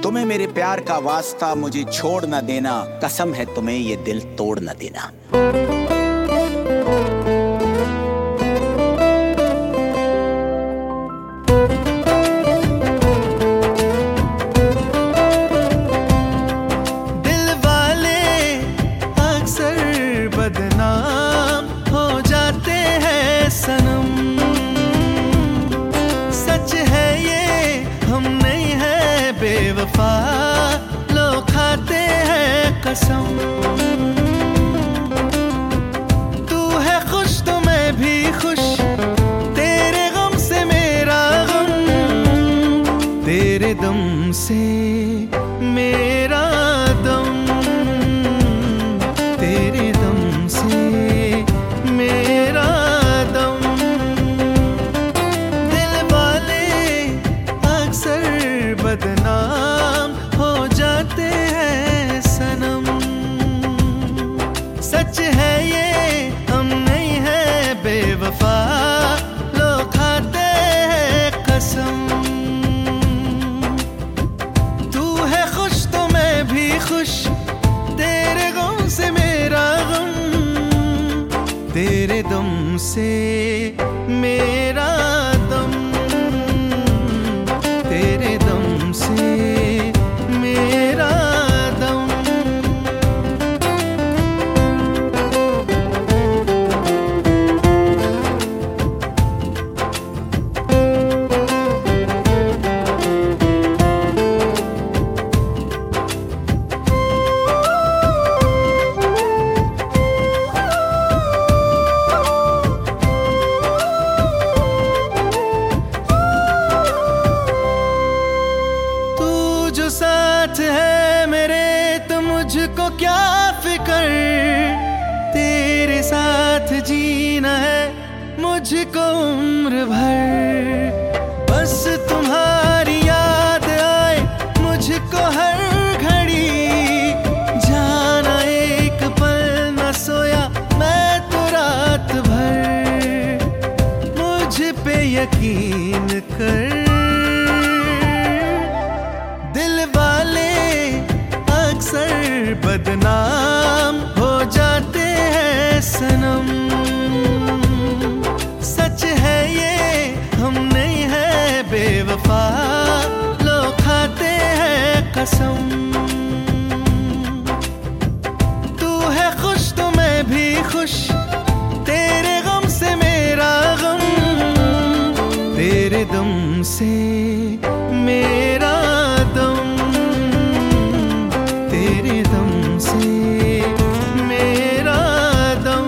तुम्हें मेरे प्यार का वास्ता, मुझे छोड़ न देना, कसम है तुम्हें ये दिल तोड़ न देना। दिल वाले अक्सर बदनाम हो जाते हैं सनम, सच है ये हम नहीं है बेवफा, लोग खाते हैं कसम। तू है खुश तो मैं भी खुश, तेरे गम से मेरा गम, तेरे दम से मेरा दम, तेरे दम से मेरा दम। दिल वाले अक्सर बदनाम हो जाते हैं सनम, सच है ये हम नहीं है बेवफा, लोग खाते हैं कसम। तू है खुश तो मैं भी खुश, तेरे गम से मेरा गम, तेरे दम से मेरा दम, तेरे दम से मेरा दम। जो साथ है मेरे तो मुझको क्या फिकर, तेरे साथ जीना है मुझको उम्र भर। बस तुम्हारी याद आए मुझको हर घड़ी, जाना एक पल न सोया मैं तो रात भर। मुझ पे यकीन कर, दिल वाले अक्सर बदनाम हो जाते हैं सनम, सच है ये हम नहीं है बेवफा, लोग खाते हैं कसम। तू है खुश तो मैं भी खुश, तेरे गम से मेरा गम, तेरे दम से मेरा दम, तेरे दम से मेरा दम।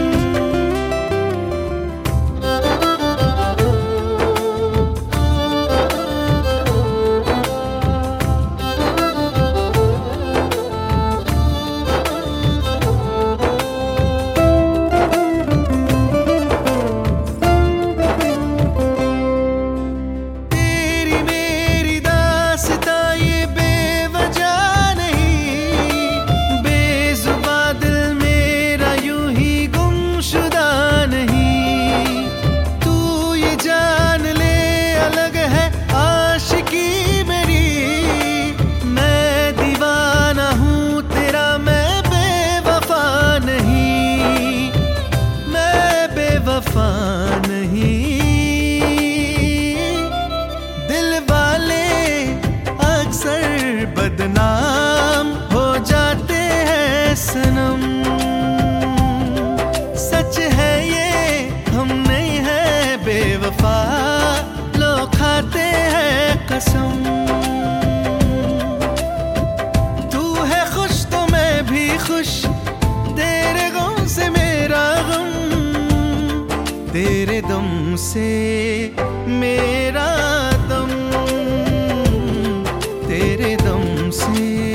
तेरी मेरी दास्तां ये बेवजह नहीं, बेजुबां दिल मेरा यूं ही गुमशुदा नहीं। तू ये जान ले अलग है आशिकी मेरी, मैं दीवाना हूँ तेरा मैं बेवफा नहीं, मैं बेवफा नहीं। दिल वाले अक्सर बदनाम हो जाते हैं सनम, सच है ये हम नहीं है बेवफा, लोग खाते हैं कसम। तू है खुश तो मैं भी खुश, तेरे गम से मेरा गम, तेरे दम से मेरा दम, तेरे दम से